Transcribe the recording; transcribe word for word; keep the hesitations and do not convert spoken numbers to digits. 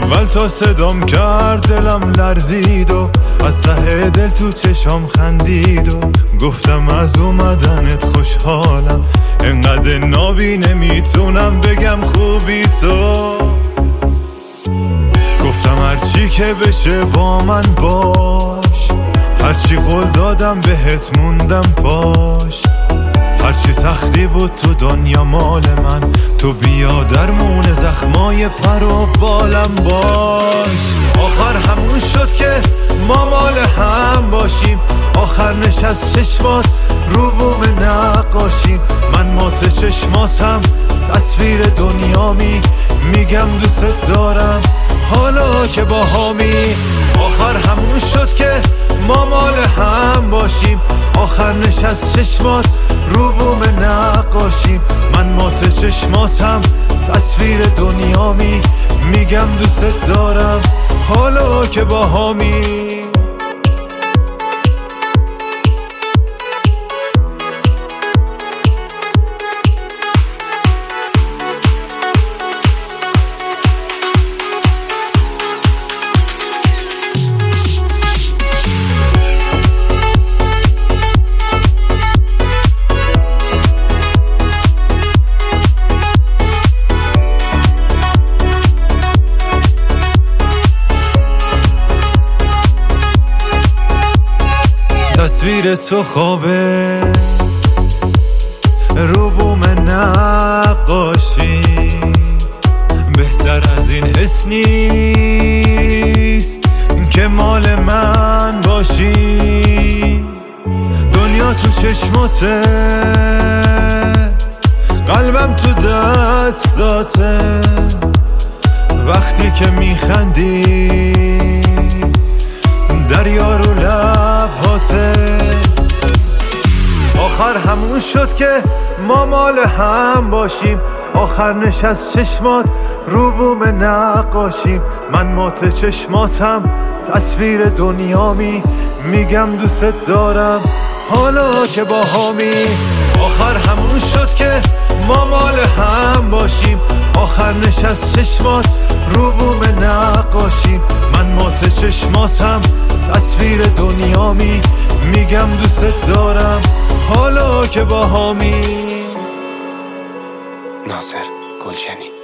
اول تا صدام کرد دلم لرزید و از ته دل تو چشام خندید و گفتم از اومدنت خوشحالم، انقدر نابی نمیتونم بگم خوبی تو. گفتم هرچی که بشه با من باش، هرچی قول دادم بهت موندم باش، هرچی سختی بود تو دنیا مال من، تو بیا درمون زخمای پر و بالم باش. آخر همون شد که ما مال هم باشیم، آخر نشست چشمات رو بوم نقاشیم، من مات چشماتم تصویر دنیامی، میگم دوست دارم حالا که با هامی. آخر همون شد که ما مال هم باشیم، آخر نشست چشمات رو بوم نقاشیم، من مات چشماتم تصویر دنیامی، میگم دوست دارم حالا که با هامی. تصویر تو خوابه رو بوم نقاشی، بهتر از این حس نیست که مال من باشی. دنیا تو چشماته، قلبم تو دستاته، وقتی که میخندی دریا رو لبهاته. آخر همون شد که ما مال هم باشیم، آخر نشست چشمات رو بوم نقاشیم، من مات چشماتم تصویر دنیامی، میگم دوست دارم حالا که با هامی. آخر همون شد که ما مال هم باشیم، آخر نشست چشمات رو بوم نقاشیم، من مات چشماتم تصویر دنیامی، میگم دوست دارم حالا که با هامی. ناصر گلشنی.